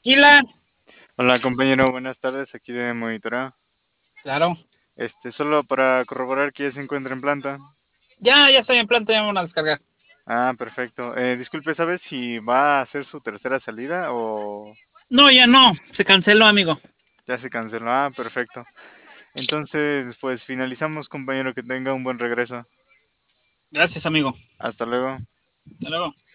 Tranquila, Hola compañero, buenas tardes, aquí de Monitora. claro. Solo para corroborar que ya se encuentra en planta. Ya estoy en planta, ya me van a descargar. Ah, perfecto. Disculpe, ¿sabes si va a hacer su tercera salida o No, ya no, se canceló, amigo. ya se canceló? Ah, perfecto. Entonces, pues finalizamos, compañero, que tenga un buen regreso. Gracias, amigo. Hasta luego. Hasta luego.